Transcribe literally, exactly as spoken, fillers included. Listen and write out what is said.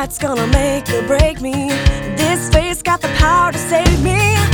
night's gonna make or break me. This face got the power to save me.